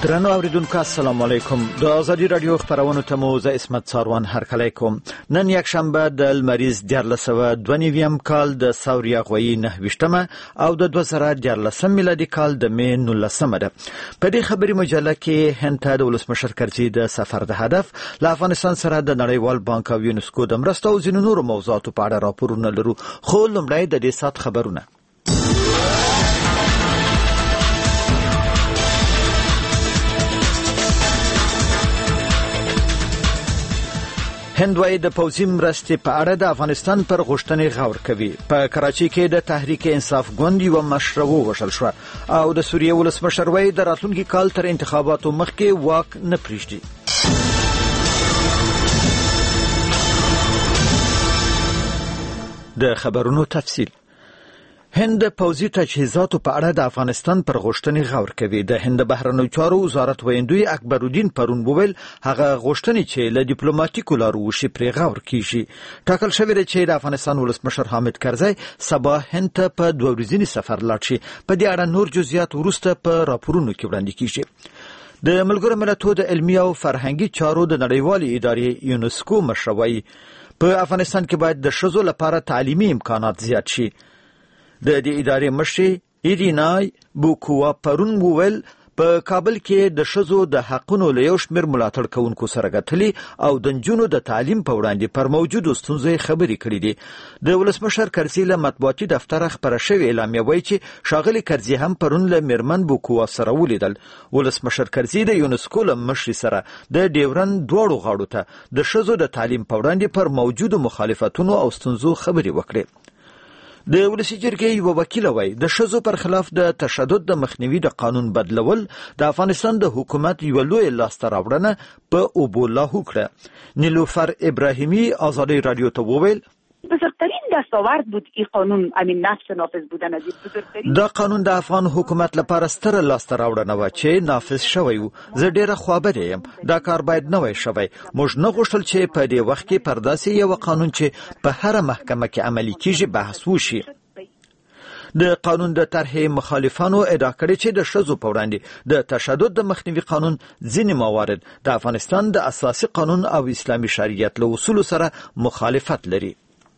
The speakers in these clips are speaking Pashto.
درنو اوریدونکو السلام علیکم. د ازادي رادیو خبرونه ته مو زه اسمت ساروان هرکلی کوم. نن یک شنبه د لمریز 1492 کال د سوریا غوي 9 او د 2014 میلادي کال د می 19 ده. په دې خبري مجله کې هند ته د ولسمشر کرزي د سفر د هدف له افغانستان سره د نړیوال بانک او یونسکو د مرستو او ځینو نورو موضوعاتو په اړه راپورونه لرو. خو لومړی د دې سات خبرونه. هند وايي د پوځي مرستې په اړه د افغانستان پر غوښتنې غور کوي. په کراچۍ کې د تحریک انصاف ګوند یو مشر ووژل شو او د سوریې ولسمشر وايي د راتلونکي کال تر انتخاباتو مخکې واک نه پریږدي. د خبرونو تفصیل. هند پوځي تجهیزاتو په اړه د افغانستان پر غوښتنې غور کوي. د هند بهرنیو چارو وزارت ویندوی اکبرالدین پرون وویل هغه غوښتنې چې له ډیپلوماټیکو لارو وشي پرې غور کیږي. ټاکل شوی دی چې د افغانستان ولسمشر حامد کرزی سبا هند ته په 2 ورځني سفر لاړ شي. په دې اړه نور جزئیات وروسته په راپورونو کې وړاندې کیږي. د ملګرو ملتونو د علمي او فرهنګي چارو د نړیوالې ادارې یونسکو مشر وايي په افغانستان کې باید د ښځو لپاره تعلیمي امکانات زیات شي. د دې ادارې مشر ایرینای بوکوا پرون وویل په کابل کې د ښځو د حقونو له یو شمېر ملاتړ کوونکو سره غتلي او د نجونو د تعلیم په وړاندې پر موجودو ستونزو خبرې کړې دي. د ولسمشر کرزي له مطبوعاتي دفتر خبره شوې اعلامیه وایي چې شاغلي کرزي هم پرون له میرمن بوکوا سره ولیدل. ولسمشر کرزي د یونسکو له مشر سره د ډیورن دوړو غاړو ته د ښځو د تعلیم په وړاندې پر موجودو مخالفتونو او ستونزو خبرې وکړې. د ولسی جرګې یو وکیل وایي د ښځو پر خلاف د تشدد د مخنیوي د قانون بدلول د افغانستان د حکومت یو لوی لاسته راوړنه په اوبو لاهو کړه. نیلوفر ابراهیمی آزادی رادیو ته وویل بزرگترین دستاورد بود این قانون امین نفس نافذ بودن از بزرگترین دا قانون د افغان حکومت لپاره ستره لاسته راوړنه و چې نافذ شوی و. زه ډیره خوابدی یم. دا کار باید نه وای شوی. موږ نه غوښتل چې په دې وخت کې پر داسې یو قانون چې په هر محکمه کې عملي کیږي بحث وشي. د قانون د طرحې مخالفانو ادعا کړې چې د ښځو په وړاندې د تشدد د مخنیوي قانون ځینې موارد د افغانستان د اساسي قانون او اسلامي شریعت له اصولو سره مخالفت لري.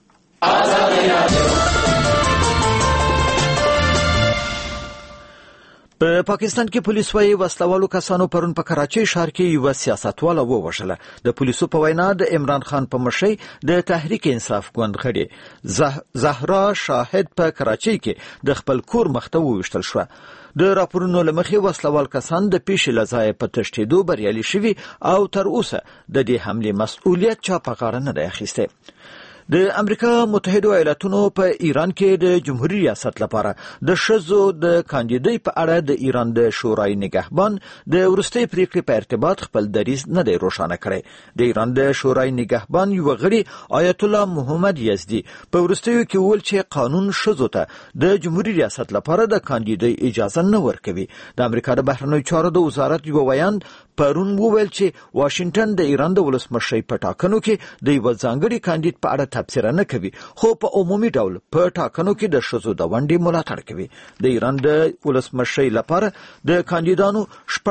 په پاکستان کې پولیس وايي وسلوالو کسانو پرون په کراچۍ ښار کې یو سیاستواله ووژله. د پولیسو په وینا د عمران خان په مشرۍ د تحریک انصاف ګوند غړي زهرا شاهد په کراچۍ کې د خپل کور مخته وویشتل شو. د راپورونو له مخې وسلوال کسان د پیښې له ځایه په تښتېدو بریالي شوي او تر اوسه د دې حملې مسؤلیت چا په غاړه نه دی اخیستی. د امریکا متحده ایالاتونو په ایران کې د جمهوریت ریاست لپاره د ښځو د کاندیدۍ په اړه د ایران د شورای نگهبان د وروستۍ پریکړې په ارتباط خپل دریځ نه دی روښانه کړی. د ایران د شورای نگهبان یو غړي آیت الله محمد یزدي په وروستیو کې وویل چې قانون ښځو ته د جمهوریت ریاست لپاره د کاندیدۍ اجازه نه ورکوي. د امریکا د بهرنیو چارو د وزارت یو ویاند پرون وویل چې واشنگټن د ایران د ولسمشر په ټاکنو کې د یو ځانګړي کاندید په اړه تبصره نه کوي، خو په عمومي ډول په ټاکنو کې د ښځو د ونډې ملاتړ کوي. د ایران د ولسمشر لپاره د کاندیدانو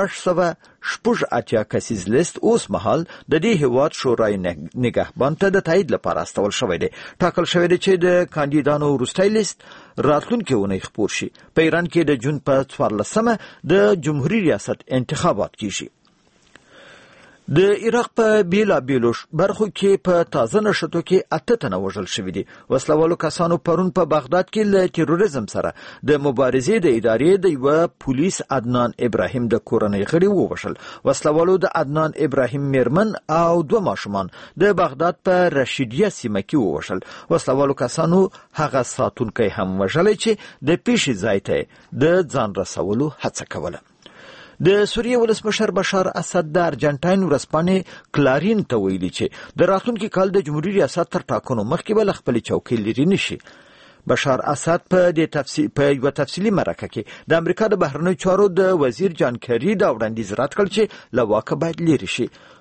680 کسیز لیست اوس مهال د دې هیواد شورای نگهبان ته د تایید لپاره استول شوی دی. ټاکل شوی دی چې د کاندیدانو وروستی لیست راتلونکي اونۍ خپور شي. په ایران کې د جون په 14مه د جمهوریت ریاست انتخابات کیږي. د عراق په بیلابیلو برخو کې په تازه نښتو کې 8 تنه وژل شوي دي. وسلوالو کسانو پرون په بغداد کې له تروریزم سره د مبارزې د ادارې د یو پولیس عدنان ابراهیم د کورنۍ غړي ووژل. وسلوالو د عدنان ابراهیم میرمن او 2 ماشومان د بغداد په رشیدیه سیمه کې ووژل. وسلوالو کسانو هغه ساتونکی هم وژلی چې د پیښې ځای ته د ځان رسولو هڅه کوله. د سوریې ولسمشر بشار اسد د ارجنټاین ورځپاڼې کلارین ته ویلي چې د راتلونکي کال د جمهوریت ریاست تر ټاکنو مخکې به له خپلې چوکۍ لرې نشي. بشار اسد په یو تفصیلي مرکه کې د امریکا د بهرنیو چارو د وزیر جان کری دا وړاندیز رد کړ چې له واکه باید لرې شي.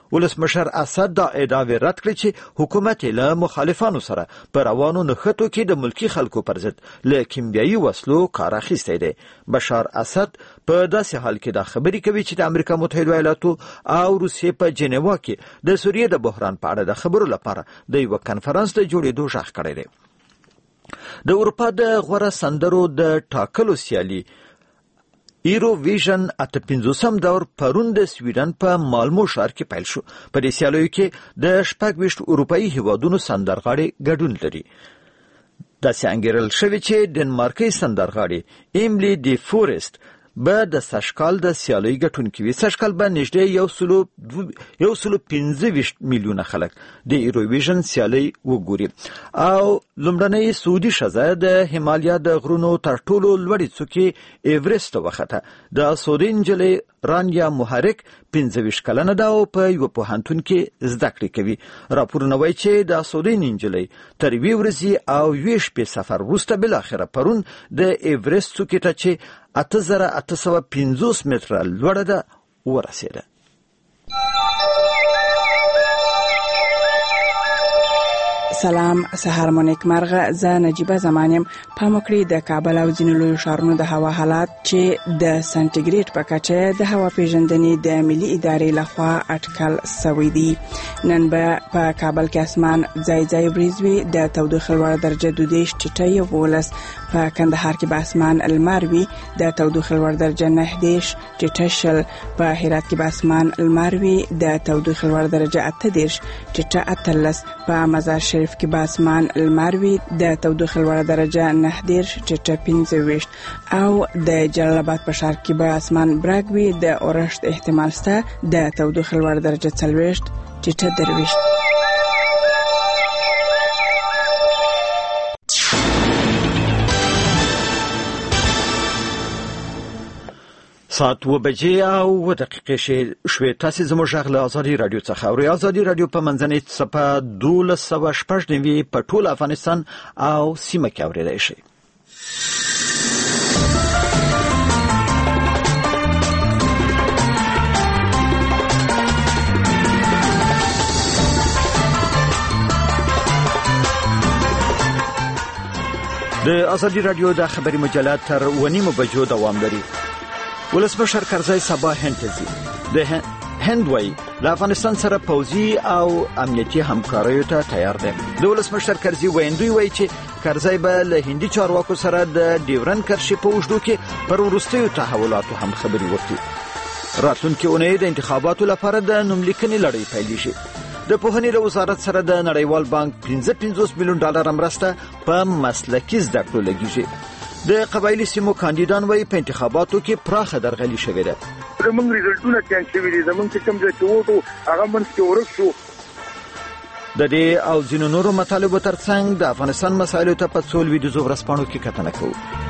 ولسمشر اسد دا ادعاوې رد کړې چې حکومت له مخالفانو سره په روانو نښتو کې د ملکی خلکو پر ضد له کیمیاوي وسلو کار اخیستی دی. بشار اسد په داسې حال کې دا خبرې کوي چې د امریکا متحده ایالاتو او روسیې په جنیوا کې د سوریې د بحران په اړه د خبرو لپاره د یو کنفرانس د جوړېدو ژغ کړی دی. د اروپا د غوره سندرو د ټاکلو سیالي ایروویژن 58 دور پرون د سویډن په مالمو ښار کې پیل شو. په دې سیالیو کې د 26 اروپایي هیوادونو سندرغاړي ګډون لري. داسې انګیرل شوی چې ډنمارکي سندرغاړي ایملی دی فورست به د سشکال د سیالیو ګټونکي وي. سشکال به نږدې 115 میلیونه خلک د ایروویژن سیالي وګوري او لومړنۍ سعودي ښځه د هیمالیا د غرونو تر ټولو لوړې څوکې ایورست وخته. د سعودي نجلۍ رانیا محرک 25 کلنه ده او په یو پوهنتون کې زده کړې کوي. راپورونه وایي چې د سعودي نجلۍ تر 2 ورځې او 2 شپې سفر وروسته بالاخره پرون د ایورست څوکې ته چې 8850 متره لوړه ده ورسېده. سلام، سهار مو نیکمرغه. زه نجیبه زمانیم. پام وکړئ د کابل او ځینو لویو ښارونو د هوا حالات چې د سنټیګریډ په کچه د هوا پیژندنې د ملي ادارې لخوا اټکل شوی دی. نن به په کابل کې اسمان ځای ځای وریځ وي، د تودوخې لوړه درجه 22 ټیټه 11. په کندهار کې به اسمان لمر وي، د تودوخې لوړه درجه 19 ټیټه 20. په هرات کې به اسمان لمر وي، د تودوخې لوړه درجه 28 ټیټه 18. په مزار شریف کې به اسمان لمر وي، د تودوخې لوړه درجه 19 ټیټه 25. او د جلال آباد په ښار کې به اسمان برګ وي، د اورښت احتمال شته، د تودوخې لوړه درجه 40 ټیټه 23. ساعت 2 بجې او 2 دقیقې شوې. تاسو زموږ غږ له ازادي رادیو څخه اورئ. ازادي رادیو په منځنۍ څپه 1290 په ټول افغانستان او سیمه کې اورېدای شئ. د ازادي رادیو د خبري مجله تر 1:30 بجو دوام لري. ولسمشر کرزی سبا هند ته ځي. د هند وایي له افغانستان سره پوځي او امنیتي همکاریو ته تیار دی. د ولسمشر کرزی ویندوی وایي چې کرزی به له هندي چارواکو سره د ډیورن کرښې په اوږدو کې پر وروستیو تحولاتو هم خبرې وکړي. راتلونکې اونۍ د انتخاباتو لپاره د نوملیکنې لړۍ پیلېږي. د پوهنې له وزارت سره د نړیوال بانک 55 میلیون ډالر مرسته په مسلکي زده کړو لګیږي. د قبایلی سیمو کاندیدان وایي په انتخاباتو کې پراخه درغلي شوې ده. زمونږ ریزلټونه چینج شوي دي، زمونږ چې کوم ځای کې ووټو هغه منځ کې ورک شو. د دې او ځینو نورو مطالبو ترڅنګ د افغانستان مسایلو ته په څو لویدیځو ورځپاڼو کې کتنه کوو.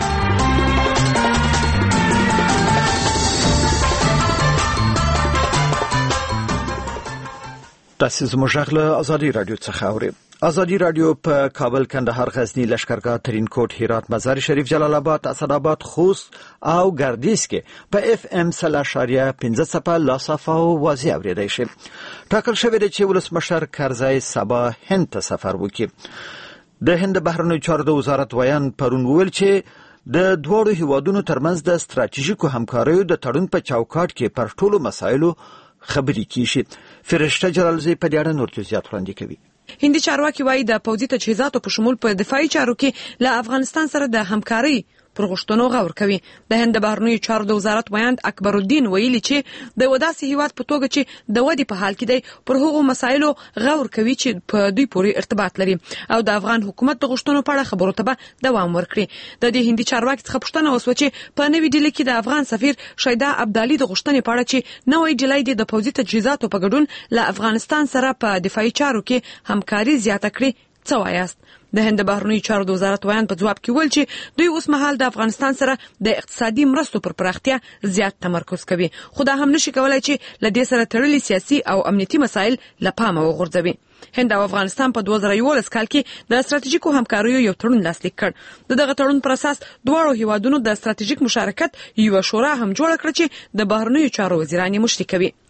تاسو زموږ غږ له ازادي رادیو څخه اورئ. ازادي رادیو په کابل، کندهار، غزنی، لشکرګاه، ترینکوټ، هرات، مزار شریف، جلال آباد، اسداباد، خوست او ګردیز کې په FM 0.5 لاصفه او واضح اوریدای شي. ټاکل شوی دی چې ولسمشر کرزی سبا هند ته سفر وکړي. د هند بهرنیو چارو د وزارت ویان پرون وویل چې د دوړو هیوادونو ترمنځ د ستراتیژیکو همکاریو د تړون په چوکاټ کې پر ټولو مسایلو خبرې کیږي. فرشته جلالزی په دې اړه نور زیات وړاندې کوي. هندي چارواکي وایي د پوځي تجهیزاتو په شمول په دفاعي چارو کې له افغانستان سره د همکارۍ پر غوښتنو غور کوي. د هند بهرنیو چارو د وزارت ویاند اکبر الدین ویلي چې د وداسي هیواد په توګه چې د ودی په حال کې دی پر هغو مسایلو غور کوي چې په دوی پورې ارتباط لري او د افغان حکومت د غوښتنو په اړه خبرو ته دوام ورکړي. د دې هندي چارواکي څخه پوښتنه وشوه چې په نوې ډیلي کې د افغان سفیر شیدا عبدالي د غوښتنې په اړه چې نوې ډیلي د پوځي تجهیزاتو په ګډون له افغانستان سره په دفاعي چارو کې همکاري زیاته کړي څه وایاست؟ د هند بهرنیو چارو د وزارت ویان په ځواب کې ویل چې دوی اوس مهال د افغانستان سره د اقتصادي مرستو پر پراختیا زیات تمرکز کوي، خو دا هم نشي کولای چې له دې سره تړلي سیاسي او امنیتي مسایل له پامه وغورځوي. هند او افغانستان په 2011 کال کې د ستراتیژیکو همکاریو یو تړون لاسلیک کړ. دغه تړون پر اساس دواړو هیوادونو د ستراتیژیک مشارکت یو شورا هم جوړ کړ چې د بهرنیو چارو وزیران مشري کوي.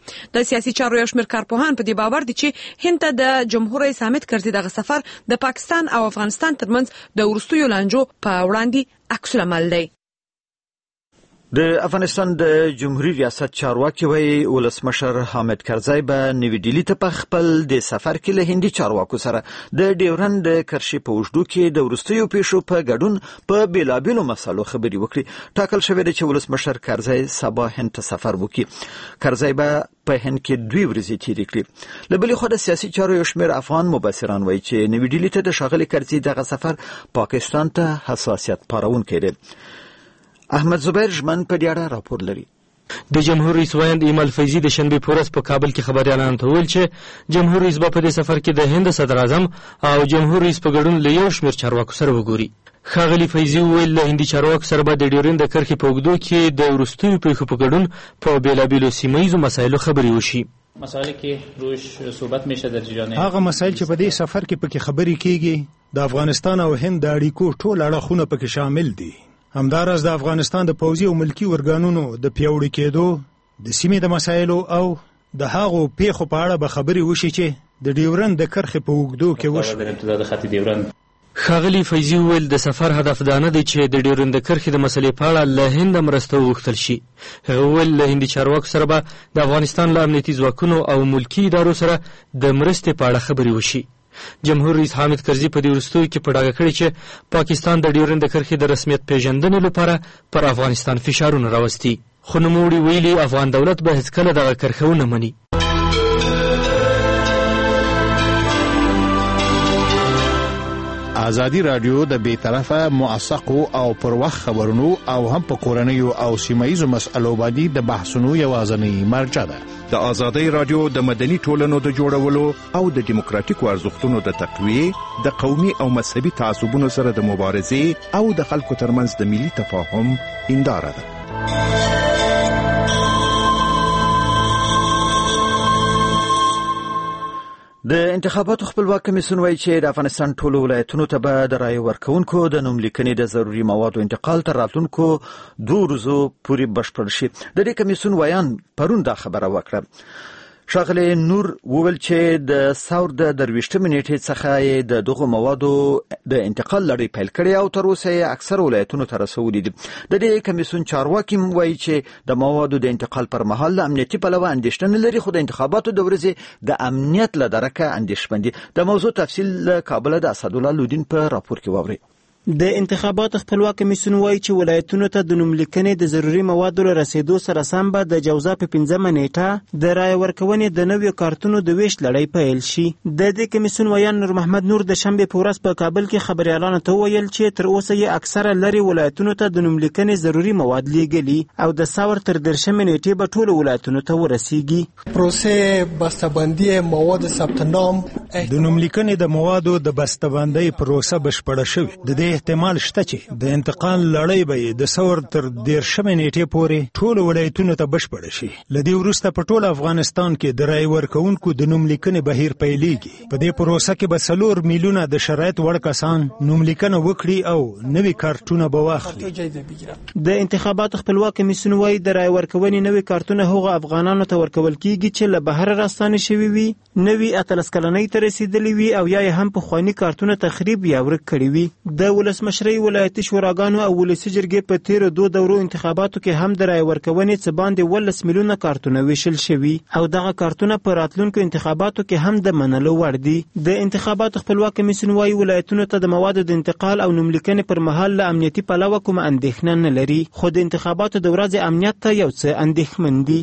د سیاسي چارو یو شمېر کارپوهان په دې باور دي چې هند ته د جمهور رئیس حامد کرزي دغه سفر د پاکستان او افغانستان ترمنځ د وروستیو لانجو په وړاندې عکس العمل دی. د افغانستان د جمهوریت ریاست چارواکي وایي ولسمشر حامد کرزي به نوی ډیلی ته په خپل د سفر کې له هندي چارواکو سره د ډیورند کرښې په اوږدو کې د وروستیو پیښو په ګډون په بیلابیلو مسالو خبرې وکړي. ټاکل شوې ده چې ولسمشر کرزي سبا هند ته سفر وکړي. کرزي به په هند کې 2 ورځې تیرې کړي. له بلې خوا د سیاسي چارو یو شمېر افغان مبصران وایي چې نوی ډیلی ته د ښاغلي کرزي دغه سفر پاکستان ته حساسیت پارونکی دی. احمد زبیر ژمن په دې اړه راپور لري. د جمهور رئیس ویاند ایمل فیضی د شنبه په ورځ په کابل کې خبريالانو ته ویل چې جمهور رئیس په دې سفر کې د هند صدر اعظم او جمهور رئیس په ګډون له یو شمېر چارواکو سره وګوري. ښاغلي فیضی ویل له هندي چارواکو سره به د ډیورند کرښې په اوږدو کې د وروستیو پیښو په ګډون په بیلابیلو سیمه‌ییزو مسایلو خبرې وشي. مسائل کې روش صحبت میشه در جریان هغه مسایل چې په دې سفر کې پکې خبرې کیږي د افغانستان او هند د اړیکو ټول اړخونه پکې شامل دي. همدارس د افغانستان د پوځي او ملکی ورګانونو د پیاوړي کېدو د سیمې د مسایلو او د هغو پیښو په اړه به خبرې وشي چې د ډیورند د کرښې په اوږدو کې وشو. ښاغلي فیضي وویل د سفر هدف دا نه دی چې د ډیورند د کرښې د مسلې په اړه له هند مرسته وغوښتل شي. هغه وویل له هندي چارواکو سره به د افغانستان له امنیتي ځواکونو او ملکی ادارو سره د مرستې په اړه خبرې وشي. جمهور رئیس حامد کرزي په دې وروستیو کې په ډاګه کړی چې پاکستان د ډیورند د کرښې د رسمیت پیژندنې لپاره پر افغانستان فشارونه راوستي. خو نوموړي ویلي افغان دولت به هیڅکله دغه کرښه ونه مني. ازادي رادیو د بیطرفه موثقو او پر وخت خبرونو او هم په کورنیو او سیمایي مسألو باندې د بحثونو یوازینی مرجع ده. د ازادي رادیو د مدني ټولنو د جوړولو او د دیموکراتیکو ارزښتونو د تقویې د قومي او مذهبي تعصبونو سره د مبارزې او د خلکو ترمنځ د ملي تفاهم هنداره ده. د انتخاباتو خپلواک کمیسیون وایي چې د افغانستان ټولو ولایتونو ته به د رایې ورکوونکو د نوم لیکنې د ضروري موادو انتقال تر راتلونکو 2 ورځو پورې بشپړ شي. د دې کمیسیون ویان پرون دا خبره وکړه. ښاغلی نور وویل چې د ثور د 23 نیټې څخه د دغو موادو د انتقال لړۍ پیل کړې او تر اوسه یې اکثر ولایتونو ته رسولي دي. د دې کمیسیون چارواکي وایي چې د موادو د انتقال پر مهال له امنیتي پلوه اندېښنه نه لري، خو د انتخاباتو د ورځې د امنیت له درکه اندېښمن دي. د موضوع تفصیل له کابل د اسدالله لودین په راپور کې واورئ. د انتخاباتو خپلواک کمیسیون وایي چې ولایتونو ته د نوم لیکنې د ضروري موادو له رسیدو سره سم به د جوزا په 15 نیټه د رای ورکونې د نویو کارتونو د ویش لړۍ پیل شي. د دې کمیسیون ویان نور محمد نور د شنبه په ورځ په کابل کې خبريالانو ته ویل چې تر اوسه یې اکثره لري ولایتونو ته د نوم لیکنې ضروري مواد لیږلي او د ثور تر 13 نیټې به ټول ولایتونو ته ورسیږي. پروسه بسته‌بندی مواد ثبت نام د نوم لیکنې د موادو د بسته‌بندۍ پروسه بشپړه شوې. د دې احتمال شته چې د انتقال لړۍ به د ثور تر 13 نیټې پورې ټول ولایتونو ته بشپړه شي. لدې وروسته په ټول افغانستان کې د رای ورکوونکو د نوم لیکنې بهیر پیلېږي. په دې پروسه کې به 4 میلیونه د شرایط وړ کسان نوم لیکنه وکړي او نوي کارتونه به واخلي. د انتخاباتو خپلواک کمیسیون وایي د رای ورکونې نوي کارتونه هغو افغانانو ته ورکول کیږي چې له بهر راستانه شوي وي، نوي 13 کلنۍ ته رسیدلي وي او یا هم په خواني کارتونه تخریب یا ورک کړي وي. د ولسمشر ولایتي شوراګانو او ولسي جرګې په تیرو 2 دورو انتخاباتو کې هم د رای ورکونې څه باندې 10 میلیونه کارتونه ویشل شوي او دغه کارتونه په راتلونکو انتخاباتو کې هم د منلو وړ دي. د انتخاباتو خپلواک کمیسیون وایي ولایتونو ته د موادو د انتقال او نوم لیکنې پر مهال له امنیتي پلوه کومه اندېښنه نه لري، خو د انتخاباتو د ورځې امنیت ته یو څه اندېښمن دي.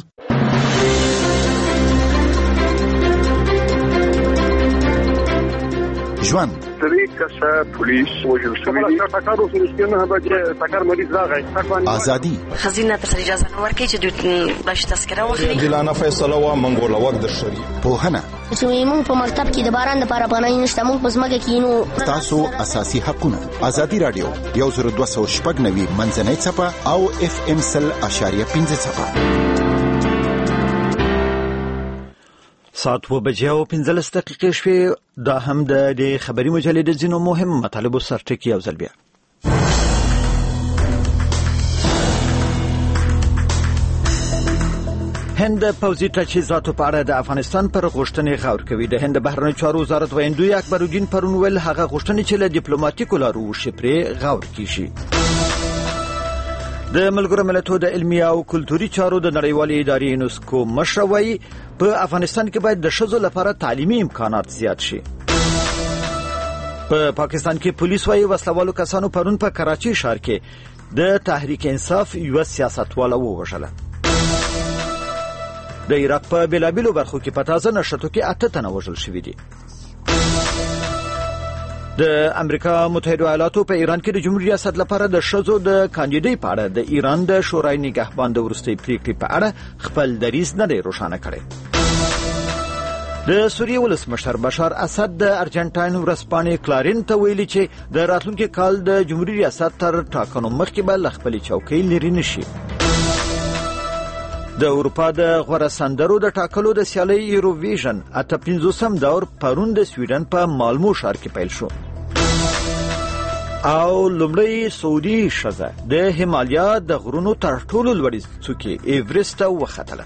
ژوند کسه پولیس وژل شوی دي. ټاکارو سره نه به ټاکار مریض راغی. ازادي خزینه ته اجازه نه ورکړي چې دوی باش تذکره واخلي. دلانه فیصله وا منګول وخت در شری. پوهنه چې موږ په مکتب کې د باران لپاره پناه نشته، موږ په ځمکه کې نو تاسو اساسي حقونه. ازادي رادیو 10290 منځنۍ صفه او FM 100.5 صفه. ساعت 2:15 شوې. دا هم د خبري مجلې د ځینو مهم مطالبو سرټکی یو ځل بیا. هند پوځي تجهیزاتو په اړه د افغانستان پر غوښتنې غور کوي. د هند بهرنیو چارو وزارت ویاندوی اکبرالدین پرون ویل هغه غوښتنې چې له ډیپلوماټیکو لارو وشي پرې غور کیږي. د ملګرو ملتونو د علمي او کلتوري چارو د نړیوالې ادارې یونسکو مشر وایي په افغانستان کې باید د ښځو لپاره تعلیمي امکانات زیات شي. په پاکستان کې پولیس وایي وسلوالو کسانو پرون په کراچي ښار کې د تحریک انصاف یو سیاستواله ووژله. د عراق په بېلابېلو برخو کې په تازه نښتو کې 8 تنه وژل شوي دي. د امریکا متحده ایالاتو په ایران کې د جمهوریت ریاست لپاره د ښځو د کاندیدۍ په اړه د ایران د شورای نگهبان د وروستۍ پریکړې په اړه خپل دریځ نه دی روښانه کړی. د سوریې ولسمشر بشار اسد د ارجنټاین ورځپاڼې کلارین ته ویلي چې د راتلونکي کال د جمهوریت ریاست تر ټاکنو مخکې به له خپلې چوکۍ لرې نشي. د اروپا د غوره سندرو د ټاکلو د سیالۍ ایروویژن 58م دور پرون د سویډن په مالمو ښار کې پیل شو. او لومړی سعودي ښځه د هیمالیا د غرونو تر ټولو لوړې څوکې ایورست ته وختله.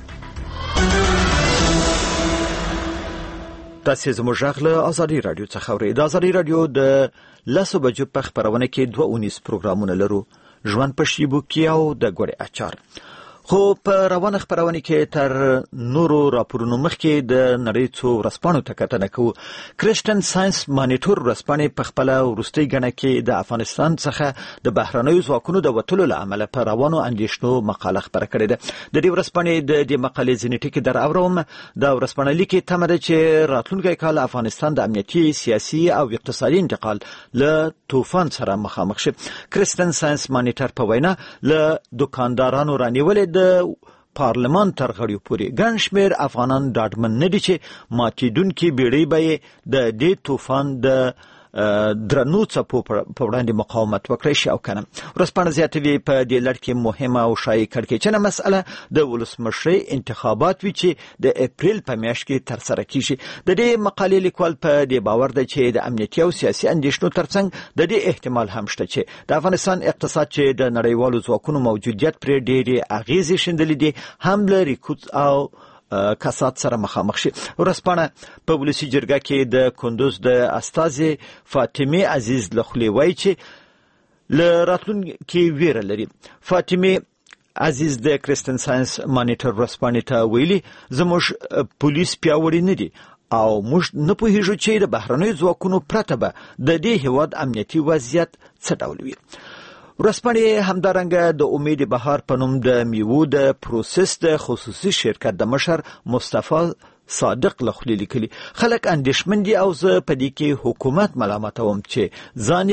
تاسو زموږ غږ له ازادي رادیو څخه اورئ. د ازادي رادیو د 10 بجو په خبرونه کې 2 پروګرامونه لرو، ژوند په شیبو کې او د ګوړې اچار. خو په روانه خبرونه کې تر نورو راپورونو مخکې د نړۍ څو ورځپاڼو ته کتنه کوو. کرسچن ساينس مانیټور ورځپاڼې په خپل وروستۍ غڼه کې د افغانستان څخه د بهرنیو ځواکونو د وټلو لامل په روانو اندېښنو مقاله خبره کړې ده. د دې ورځپاڼې د دې مقالې ځینې ټکي دراوړم. دا ورځپاڼه لیکي تمه ده چې راتلونکی کال افغانستان د امنیتي، سیاسي او اقتصادي انتقال له طوفان سره مخامخ شي. کرسچن ساينس مانیټر په وینا له دکاندارانو رانیولې د پارلمان تر غړیو پورې ګڼ شمېر افغانان ډاډمن نه دي چې ماتېدونکې بیړۍ به د دې طوفان د درنو څپو په وړاندې مقاومت وکړي شي او کنه. ورځپاڼه زیاتوي په دې لړ کې مهمه او شایع کړکېچنه مسأله د ولسمشرۍ انتخابات وي چې د اپریل په میاشت کې ترسره کیږي. د دې مقالې لیکوال په دې باور دی چې د امنیتي او سیاسي اندېښنو ترڅنګ د دې احتمال هم شته چې د افغانستان اقتصاد چې د نړیوالو ځواکونو موجودیت پرې ډېرې اغېزې شیندلې دي هم له رکود او کسات سره مخامخ شي. ورځپاڼه په ولسي جرګه کې د کندوز د استازي فاطمه عزیز لخلی وایي چې له راتلونکي ویره لري. فاطمه عزیز د کرسچن ساينس مانیټر ورځپاڼې ته ویلي زموږ پولیس پیاوړي نه دي او موږ نه پوهیږو چې د بهرنیو ځواکونو پرته به د دې هیواد امنیتي وضعیت څه ډول وي. ورځپاڼې همدارنګه د امید بهار په نوم د میوو د پروسس د خصوصي شرکت د مشر مصطفی صادق لخلی لیکلي خلک اندېښمن دي او زه په دې کې حکومت ملامتوم چې ځان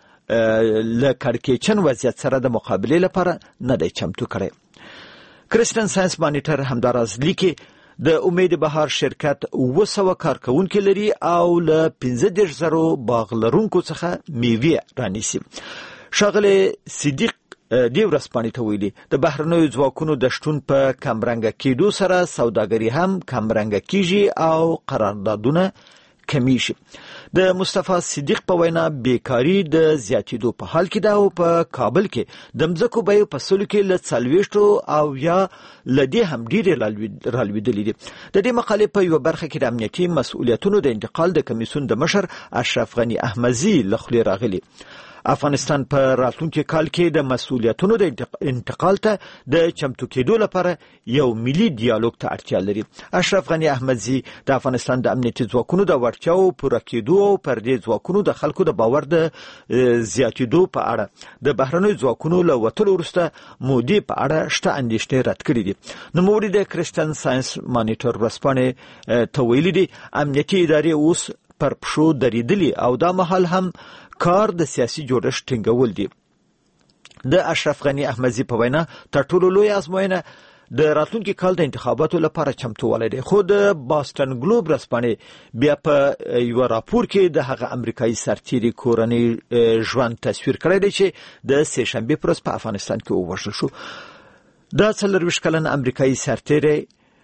له کړکېچن وضعیت سره د مقابلې لپاره نه دی چمتو کړی. کرسچن ساينس مانیټر همداراز لیکي د امید بهار شرکت 200 کارکونکي لري او له 15,000 باغ لرونکو څخه میوه رانیسي. ښاغلی صدیق دې ورځپاڼې ته ویلي د بهرنیو ځواکونو د شتون په کمرنګه کېدو سره سوداګري هم کمرنګه کیږي او قراردادونه کمیږي. د مصطفی صدیق په وینا بیکاری د زیاتېدو په حال کې ده او په کابل کې د مځکو بیې په سلو کې له 40 او یا لدې هم ډېرې رالوېدلې دي. د دې مقالې په یو برخه کې د امنیتي مسؤلیتونو د انتقال د کمیسیون د مشر اشرف غنی احمدزي لخلی راغلي. افغانستان په راتلونکي کال کې د مسؤلیتونو د انتقال ته د چمتو کېدو لپاره یو ملي ډیالوګ ته اړتیا لري. اشرف غنی احمدزي د افغانستان د امنیتي ځواکونو د وړتیاو پوره کېدو او پر دې ځواکونو د خلکو د باور د زیاتېدو په اړه د بهرنیو ځواکونو له وتلو وروسته مودې په اړه شته اندېښنې رد کړې دي. نوموړي د کرسچن ساينس مانیټر ورځپاڼې ته ویلي دي امنیتي ادارې اوس پر پښو درېدلي او دا مهال هم کار د سیاسي جوړښت ټینګول دي. د اشرف غنی احمدزي په وینا تر ټولو لوی ازموینه د راتلونکي کال د انتخاباتو لپاره چمتووالی دی. خو د باستن ګلوب ورځپاڼې بیا په یو راپور کې د هغه امریکایي سرتیري کورنۍ ژوند تصویر کړی دی چې د سه شنبې پر ورځ په افغانستان کې ووژل شو. دا 40 کلن امریکایي سرتیري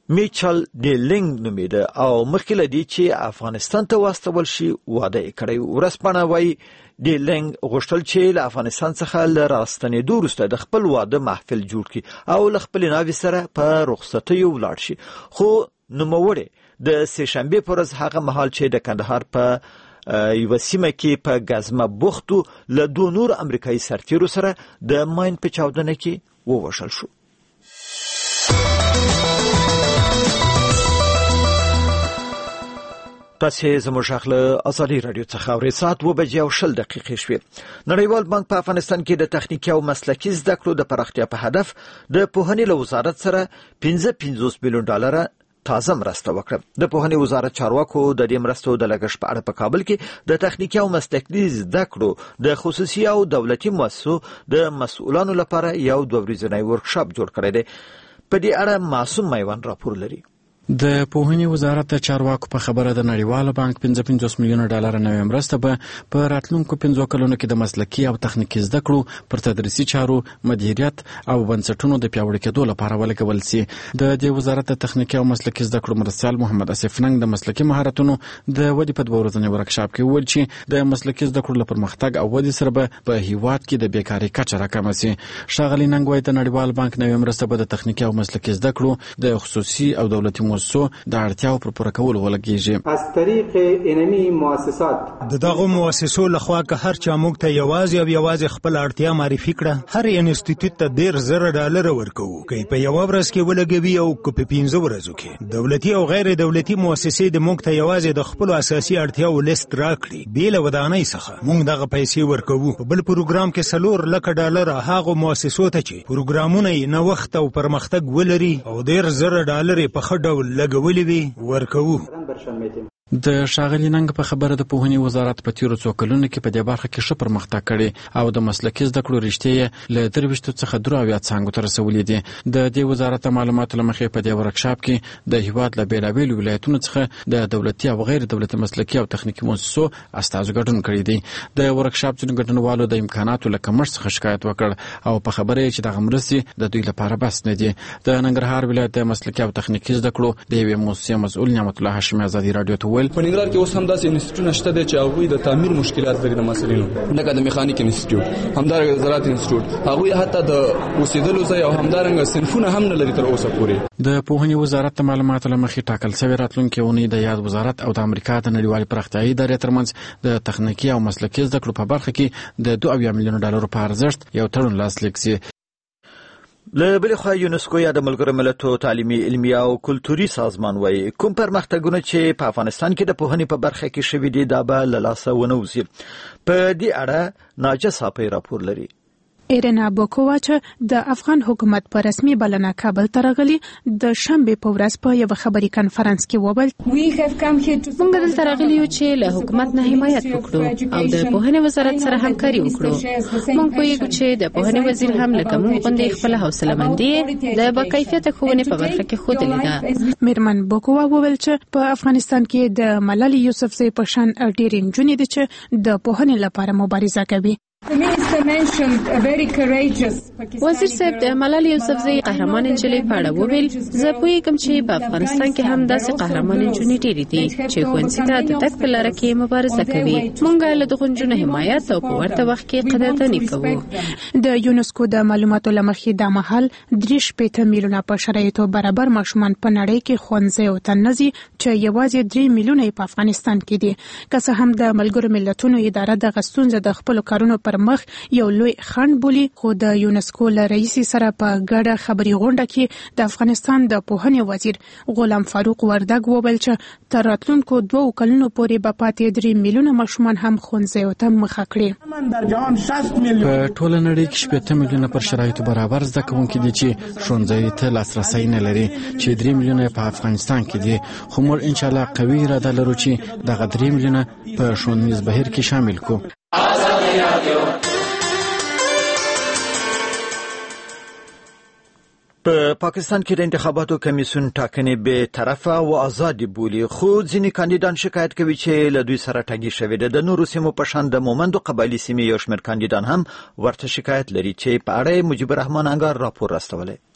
میچل ډیلینګ نومیده او مخکې لدی چې افغانستان ته واستول شي واده کړی. ورسپانه وای ډیلینګ غوښتل چې له افغانستان څخه له راستنېدو وروسته د خپل واده محفل جوړ کړي او له خپل ناوې سره په رخصتیو ولاړ شي. خو نوموړی د سهشنبه پر ورځ هغه مهال چې د کندهار په یو سیمه کې په غزمه بوختو له دوه نور امریکایي سرتیرو سره د ماین په چاودنه کې ووژل شو. تاسو زموږ خپل ازادي رادیو څخه اورئ. ساعت 2:10 شوې. نړیوال بانک په افغانستان کې د تخنیکی او مسلکي زده کړو د پراختیا په هدف د پوهنې له وزارت سره 55 میلیون ډالر تازه مرسته وکړه. د پوهنې وزارت چارواکو د دې مرستو د لګښت په اړه په کابل کې د تخنیکی او مسلکي زده کړو د خصوصي او دولتي مؤسسو د مسؤلانو لپاره یو 2 ورځنی ورکشاپ جوړ کړی دی. په دې اړه معصوم میوان راپور لري. د پوهنې وزارت د چارواکو په خبره د نړیوال بانک 55 میلیون ډالر نوې مرسته به په راتلونکو 5 کلونو کې د مسلکي او تخنیکی زده کړو پر تدریسي چارو مدیریت او بنسټونو د پیاوړي کېدو لپاره ولګول شي. د دې وزارت د تخنیکی او مسلکي زده کړو مرستیال محمد اسف ننګ د مسلکي مهارتونو د ودې په 2 ورځنی ورکشاپ کې وویل چې د مسلکي زده کړو لپاره پرمختګ او ودې سره به په هیواد کې د بیکاری کچه راکمه شي. ښاغلي ننګ وایي د نړیوال بانک نوې مرسته به د تخنیکی او مسلکي زده کړو د خصوصي او دولتي مؤسسو د اړتیاو پر پوره کولو ولګیږي. از طریق انمی مؤسسات دغه مؤسسو لخوا که هر چا موږ ته یوازې خپل اړتیا معرفي کړه هر انسټیټیوټ ته $1,000 ورکوو. که په یو ورځ کې ولګوي او که په 15 ورځو کې. دولتي او غیر دولتي مؤسسې د موږ ته یوازې د خپل اساسي اړتیاو لیست راکړي. بیل ودانۍ څخه موږ دغه پیسې ورکوو. په بل پروګرام کې $4,00,000 هغه مؤسسو ته چې پروګرامونه یې نوښت او پرمختګ ولري او $1,000 په ښه ډول لګولي وي ورکوو. د ښاغلي ننګ په خبره د پوهنې وزارت په تیرو څو کلونو کې په دې برخه کې ښه پرمختګ کړی او د مسلکي زده کړو رشتې له 23 څخه 3 څانګو ته رسولې دي. د دې وزارت معلوماتو له مخې په دې ورکشاپ کې د هیواد له بیلابیلو ولایتونو څخه د دولتي او غیر دولتي مسلکي او تخنیکي مؤسسو استازو ګډون کړی دی. د ورکشاپ ځینو ګډونوالو د امکاناتو له کمښت څخه شکایت وکړ او په خبره یې چې دغه مرستې د دوی لپاره بس نه دي. د ننګرهار ولایت د مسلکي او تخنیکي زده کړو د یوې مؤسسې مسؤل نعمت الله هاشمي ازادي رادیو ته ویل په ننګرهار کې اوس هم داسې انسټیټیوټونه شته چې هغوی د تعمیر مشکلات لري د مسلینو لکه د میخانیک انسټیټیوټ همدارنګه د زراعت انسټیټیوټ هغوی حتی د اوسېدلو ځای او همدارنګه صنفونه هم نه لري تر اوسه پورې. د پوهنې وزارت د معلوماتو له مخې ټاکل شوی راتلونکي اونۍ د یاد وزارت او د امریکا د نړیوالې پراختیایي ادارې ترمنځ د تخنیکي او مسلکي زده کړو په برخه کې د $2 میلیون په ارزښت یو تړون لاسلیک شي. له بل خوا یونسکو یا د ملګرو ملتونو تعلیمي علمي او کلتوري سازمان وایي کوم پرمختګونه چې په افغانستان کې د پوهنې په برخه کې شوي دي دا به له لاسه ونه وځي. په دې اړه ناجه صاحب راپور لري. ایرنا بوکووا چې د افغان حکومت په رسمي بلنه کابل ته راغلي د شنبه په ورځ په یو خبري کانفرنس کې وویل موږ دلته راغلي یو چې له حکومت نه حمایت وکړو او د پوهنې وزارت سره همکاري وکړو. موږ پوهیږو چې د پوهنې وزیر هم لکه موږ غوندې خپل حوصله‌مندي د باکیفیت ښوونې په برخه کې ښودلې ده. میرمن بوکووا وویل چې په افغانستان کې د ملالۍ یوسفزۍ په شان ډېر نجونې دي چې د پوهنې لپاره مبارزه کوي. وزیر صاحب د ملالۍ یوسفزۍ قهرمان نجلۍ په اړه وویل زه پوهیږم چې په افغانستان کې هم داسې قهرمان نجونې ډېرې دي چې ښوونځي ته د تګ په لاره کې مبارزه کوي. موږ له دغو نجونو حمایت او په ورته وخت کې قدرداني کوو. د یونسکو د معلوماتو له مخې دا مهال 3 میلیونه په شرایطو برابر ماشومان په نړۍ کې ښوونځیو ته نه ځي چې یوازې 3 میلیونه په افغانستان کې دي. که څه هم د ملګرو ملتونو اداره دغه ستونزه د خپلو کارونو پر مخ یو لوی خنډ بولي خو د یونسکو له رئیس سره په ګډه خبري غونډه کې د افغانستان د پوهنې وزیر غلام فاروق وردګ وویل چې تر راتلونکو 2 کلونو پورې به پاتې 3 میلیونه ماشومان هم ښوونځیو ته مخه کړي. په ټوله نړۍ کې 8 میلیونه پر شرایطو برابر زده کوونکي دي چې ښوونځیو ته لاسرسی نه لري چې 3 میلیونه په افغانستان کې دي. خو موږ ان شاء الله قوي اراده لرو چې دغه 3 میلیونه په ښوونیز بهیر کې شامل کړو. په پاکستان کې د انتخاباتو کمیسیون ټاکنې به طرفه او آزادي بولي خو ځینې کاندیدان شکایت کوي چې له دوی سره ټاګي شوی د نورو سیمو په شان د مومندو قبایلی سیمې یو شمېر کاندیدان هم ورته شکایت لري چې په اړه مجيب الرحمن انګار راپور راستولی.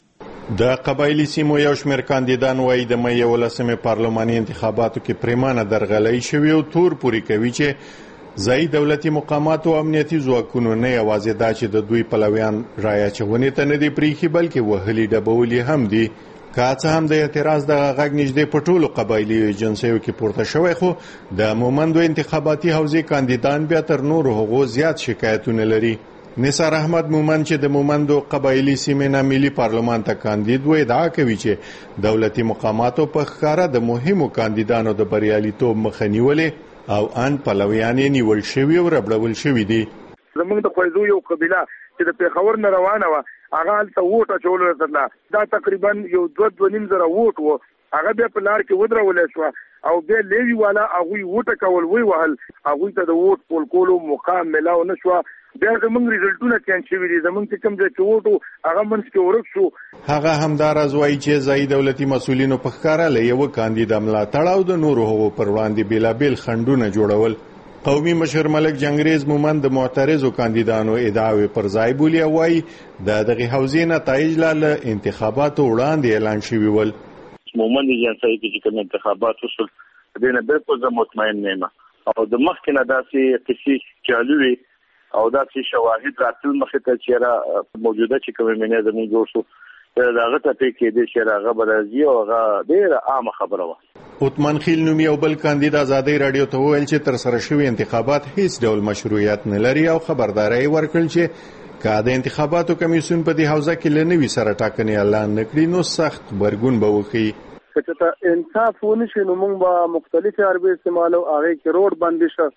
د قبایلی سیمو یو شمېر کاندیدان وایي د مې 11 پارلماني انتخاباتو کې پریمانه درغلۍ شوې او تور پوري کوي چې ځای دولتي مقامات او امنیتي ځواکونو نه یوازې دا چې د دوی پلویان رایه چونې ته نه دی پریخي بلکې وهلي ډبولي هم دي. که څه هم د اعتراض د غږ نږدې په ټولو قبایلی ایجنسیو کې پورته شوی خو د مومندو انتخاباتي حوزې کاندیدان بیا تر نورو هغو زیات شکایتونه لري. نثار احمد مومند چې د مومندو قبایلی سیمې نه ملي پارلمان ته کاندید و ادعا کوي چې دولتي مقاماتو په ښکارا د مهمو کاندیدانو د بریالیتوب مخه نیولې او ان پلویان یې نیول شوي او ربړول شوي دي. زموږ د خویزو یو قبیله چې د پیښور نه روانه و هغه هلته ووټ اچول ورته دا تقریبا یو 2.5 زره ووټ و هغه بیا په لار کې ودرول شو او بیا لیوی والا هغه ووټ کول وی وهل هغه ته د ووټ پول کولو مقام ملاو نشو بیا زمونږ ریزلټونه چینج شوي دي زمونږ چې کوم ځای چې ووټو هغه منځ کې ورک شو. هغه همداراز وایي چې ځایي دولتي مسؤلینو په ښکارا له یو کاندید ملاتړ او د نورو هغو پر وړاندې بیلابیل خنډونه جوړول. قومي مشر ملک جنگریز مومند د معترضو کاندیدانو ادعاوې پر ځای بولي او وایي د دغه حوزې نتایج له انتخاباتو وړاندې اعلان شوي ول. مومند ایجنسۍ کې کوم انتخابات وشول دنه بالکل زه مطمئن نه یم او د مخکې نه داسې قصې چالو وي او داسې شواهد راتل مخې ته چې را موجوده چې کومې منې زموږ جوړ شو دغه ته پې کېدې چې هغه به راځي او هغه ډېره عامه خبره وه. عثمان خیل نومي یو بل کاندید ازادۍ راډیو ته وویل چې تر سره شوي انتخابات هیڅ ډول مشروعیت نه لري او خبرداری ورکړل چې که د انتخاباتو کمیسیون په دې حوزه کې له نوي سره ټاکنې اعلان نه کړي نو سخت غبرګون به وښیي. که ته انصاف ونشي نو موږ به مختلفې حربې استعمالو هغې کې روډ بندي شه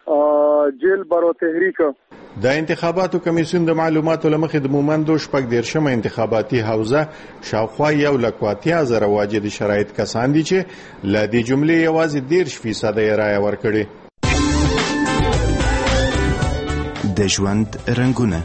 جیل برو تحریک. د انتخاباتو کمیسیون د معلوماتو لمخې د مومندو 14 انتخاباتي حوزه شاوخوا 1,80,000 واجد شرایط کسان دي چې له دې جملې یوازې 10% یې رایه ورکړي. د ژوند رنګونه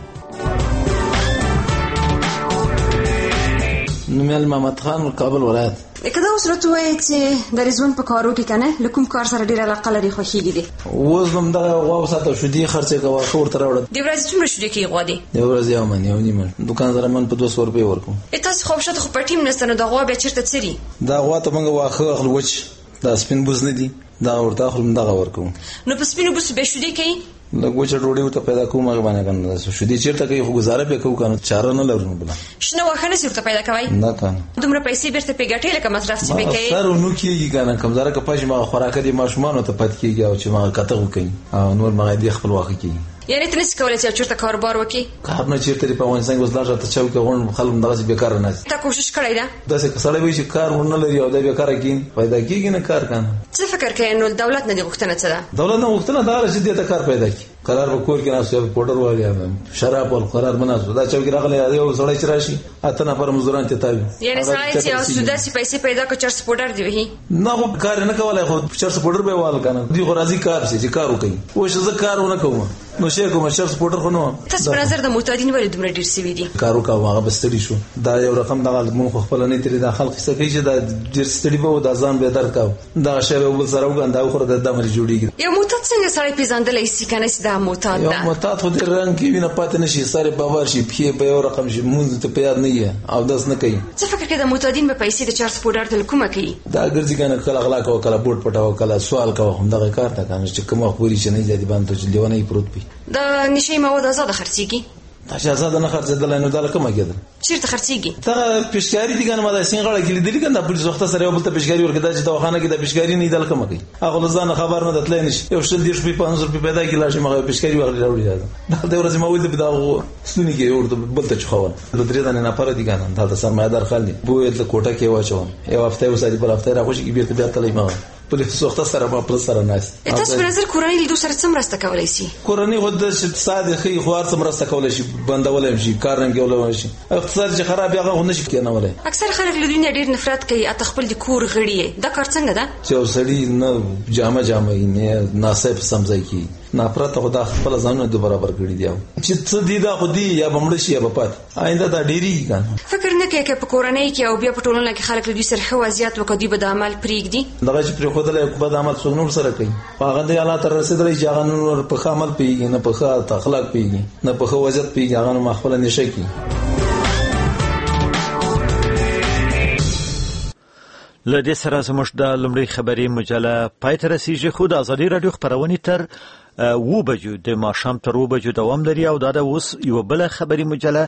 نومیال محمد خان کابل ولایت. کله اوس راته وایي چې د رضوان په کارو کې کنه لکوم کار سره ډیر علاقه لري خوښیږي دي اوس هم دا غوا ساته شو دي خرڅه کوه خور تر وړه دی ورځ څومره شو دي کې غوا دي دی ورځ یو من یو نیمه دکاندار من په 200 روپے ورکو تاسو خو شته خو پټیم نستنه د غوا به چیرته چری دا غوا ته موږ واخه اخل وچ دا سپین بوز نه دي دا ورته خپل دغه ورکو نو په سپینو بوز به شو دي کې لګو چې ډوډۍ ته پیدا کوم هغه باندې کنه شو دي چیرته کوي خو گزاره به کوو کنه چاره نه لرو بل شنو واخنه سیرته پیدا کوي نه کنه دومره پیسې بیرته پیګټې لکه مصرف چې به کوي سر نو کیږي کنه کمزاره کپاش ما خوراک دي ماشومان ته پد کیږي او چې ما کته وکړي او نور ما دي خپل واخ کیږي یعنی ته نس کولای چې چیرته کاروبار وکړي کار نه چیرته په افغانستان کې وسلا ته چاو کې غون خلک دغه بیکار نه دي تا کوشش کړی دا داسې کسړی وي چې کار ونه لري او دا بیکار کین پیدا کیږي نه کار کنه څه فکر کوي نو دولت نه دی غوښتنه څه ده دولت نه غوښتنه دا چې دې ته کار پیدا کی قرار وکور کې ناس یو پورډر والی شراب او قرار مناسب دا چې راغلی یو سړی چې راشي اته نفر مزدوران ته تابع یعنی سړی چې اوس داسې پیسې پیدا کو چرس پورډر دی وی نه خو کار نه کولای خو چرس پورډر به وال کنه دی خو راځي کار شي چې کار وکړي او چې زه کارونه کوم نو شي کوم چرس پورډر خو نو تاسو په نظر د معتادین ولې دومره ډیر سوي دي کارو کا هغه بستړي شو دا یو رقم د مونږ خپل نه تری د خلک څخه کوي چې دا ډیر ستړي به د ځان به درک کاو دا شی به سره وګنده خو د دمر جوړیږي یو معتاد څنګه سړی پیژندلای شي کنه چې دا معتاد ده معتاد خو د رنګ کې وینه پاتې نشي سره باور شي په یو رقم شي مونږ ته پیاد نه یې او داس نه کوي څه فکر کوي د معتادین په پیسې د چارج پورډر تل کومه کوي دا ګرځي کنه کله اخلاق او کله بوت پټاو کله سوال کوي هم دغه کار ته کنه چې کومه پوری چې نه جدي باندې چې لیونه پروت پی د نشي مواد آزاد خرڅيږي دا چې آزاد نه خرڅېدل نو دا کومه کېدل چیرته خرڅيږي دا پېشکاری دي کنه ما دا سینغړه کې لیدل کنه د پولیس وخت سره یو بل ته پېشکاری ورکړه چې دواخانه کې د پېشکاری نه دل کوم کوي هغه ځان خبر نه دتلای نشي یو شل دیش په 500 روپیا پیدا کې لاشه ما پېشکاری ورکړی دا د ورځې ما ولې دا سونی کې ورته بل ته خو د درې دانه نه پر دي کنه دا سرمایدار خالي بو د کوټه کې واچوم یو هفته وسادي پر هفته راغوش کې بیرته بیا تلای ما پولیس وخت سره ما پر سره ناس تاسو په نظر کورنۍ لیدو سره څه مرسته کولای شي کورنۍ خود د صادقي خوار څه مرسته کولای شي بندول شي کار نه کولای شي اقتصاد چې خراب هغه نه شي کنه ولای اکثر خلک له دنیا ډیر نفرت کوي اته خپل د کور غړي دا کار څنګه ده چې سړی نه جامه نه ناسب سمځي کی نفرت خدا خپل ځانونه د برابر کړی دی چې څه دی دا خو دی یا بمړ شي یا بپات آینده دا ډیری کنه فکر نه کوي چې په کورنۍ کې او بیا په ټولنه کې خلک له دې سره خو وضعیت وکړي به د عمل پریږدي دغه چې پر خود له په عمل څنګه سره کوي هغه د الله تر رسیدلې چې هغه نور په عمل پیږي نه په اخلاق پیږي نه په وضعیت پیږي هغه ما خپل نشه کی لدې سره زموږ د لومړۍ خبري مجله پای ته رسیږي، خو د ازادي رادیو خبرونه تر 2 بجو د ماښام تر 2 بجو دوام لري او دا د اوس یو بل خبري مجله